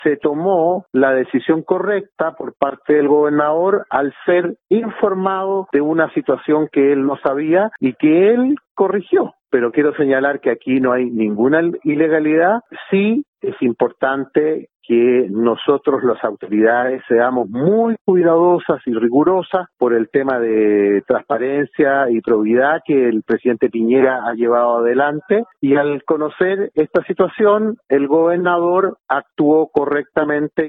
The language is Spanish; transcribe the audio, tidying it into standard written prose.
se tomó la decisión correcta por parte del gobernador al ser informado de una situación que él no sabía y que él corrigió. Pero quiero señalar que aquí no hay ninguna ilegalidad. Sí es importante que nosotros, las autoridades, seamos muy cuidadosas y rigurosas por el tema de transparencia y probidad que el presidente Piñera ha llevado adelante, y al conocer esta situación, el gobernador actuó correctamente.